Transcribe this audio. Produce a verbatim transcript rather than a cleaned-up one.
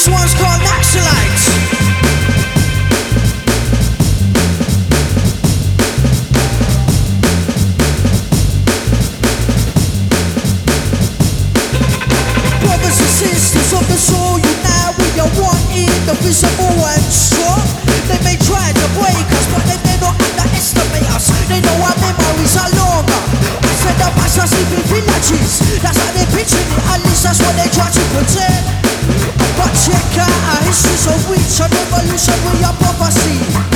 one's called Naxalites. Brothers and sisters of the soul, unite, we are one in the visible and strong. They may try to break us, but they may not underestimate us. They know our memories are longer. I said the past sleeping villages. That's how they're picturing it, at least that's what they try to pretend. But check out our history so rich, a revolution we are prophecy.